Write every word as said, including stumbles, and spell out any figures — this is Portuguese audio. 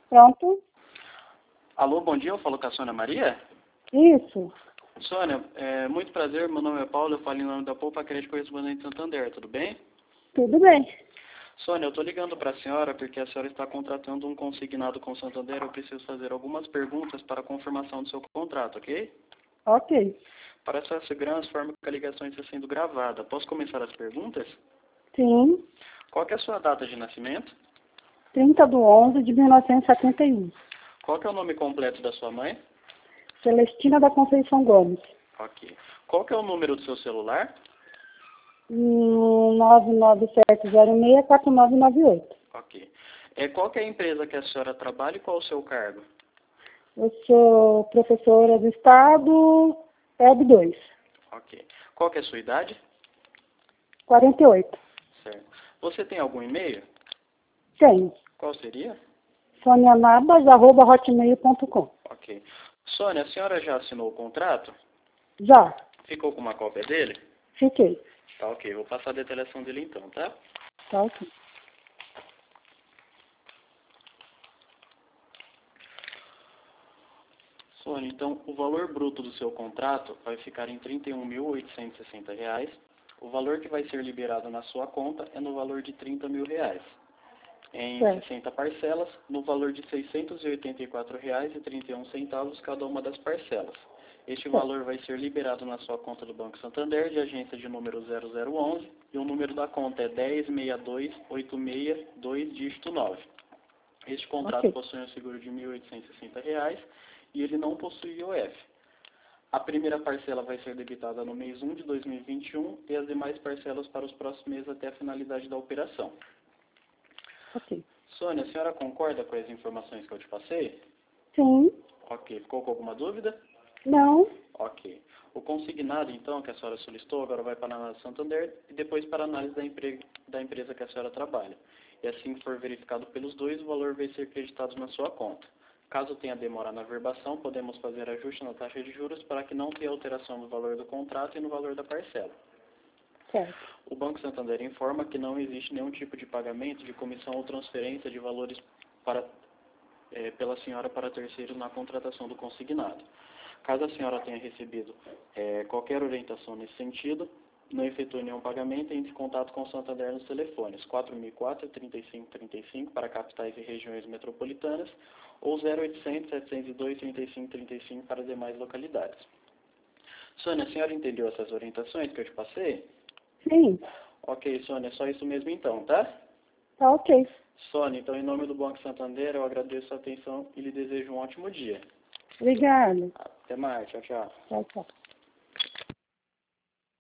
Pronto? Alô, bom dia, eu falo com a Sônia Maria? Isso. Sônia, é, muito prazer, meu nome é Paulo, eu falo em nome da Poupa Crédito Correspondente Santander, tudo bem? Tudo bem. Sônia, eu estou ligando para a senhora porque a senhora está contratando um consignado com Santander, eu preciso fazer algumas perguntas para a confirmação do seu contrato, ok? Ok. Para sua segurança, forma que a ligação está sendo gravada. Posso começar as perguntas? Sim. Qual que é a sua data de nascimento? trinta de onze de mil novecentos e setenta e um. Qual que é o nome completo da sua mãe? Celestina da Conceição Gomes. Ok. Qual que é o número do seu celular? nove nove sete zero seis quatro nove nove oito. Ok. É, qual que é a empresa que a senhora trabalha e qual o seu cargo? Eu sou professora do Estado, E B dois. Ok. Qual que é a sua idade? quarenta e oito. Certo. Você tem algum e-mail? Tenho. Qual seria? sonianabas arroba hotmail ponto com. Ok. Sônia, a senhora já assinou o contrato? Já. Ficou com uma cópia dele? Fiquei. Tá, ok. Vou passar a detalhação dele então, tá? Tá ok. Sônia, então o valor bruto do seu contrato vai ficar em trinta e um mil oitocentos e sessenta reais. O valor que vai ser liberado na sua conta é no valor de trinta mil reais. Em Certo. sessenta parcelas, no valor de seiscentos e oitenta e quatro reais e trinta e um centavos cada uma das parcelas. Este Certo. valor vai ser liberado na sua conta do Banco Santander, de agência de número zero zero onze, e o número da conta é dez seis dois oito seis dois, dígito nove. Este contrato Ok. possui um seguro de mil oitocentos e sessenta reais e ele não possui I O F. A primeira parcela vai ser debitada no mês um de dois mil e vinte e um e as demais parcelas para os próximos meses até a finalidade da operação. Ok. Sônia, a senhora concorda com as informações que eu te passei? Sim. Ok. Ficou com alguma dúvida? Não. Ok. O consignado, então, que a senhora solicitou, agora vai para a análise Santander e depois para a análise da, empre... da empresa que a senhora trabalha. E assim que for verificado pelos dois, o valor vai ser creditado na sua conta. Caso tenha demora na verbação, podemos fazer ajuste na taxa de juros para que não tenha alteração no valor do contrato e no valor da parcela. Certo. O Banco Santander informa que não existe nenhum tipo de pagamento de comissão ou transferência de valores para, é, pela senhora para terceiros na contratação do consignado. Caso a senhora tenha recebido é, qualquer orientação nesse sentido, não efetue nenhum pagamento, entre em contato com o Santander nos telefones quatro mil e quatro, trinta e cinco trinta e cinco para capitais e regiões metropolitanas ou zero oitocentos, setecentos e dois, trinta e cinco trinta e cinco para demais localidades. Sônia, a senhora entendeu essas orientações que eu te passei? Sim. Ok, Sônia, é só isso mesmo então, tá? Tá ok. Sônia, então em nome do Banco Santander eu agradeço a atenção e lhe desejo um ótimo dia. Obrigada. Até mais, tchau, tchau. Tchau, tchau.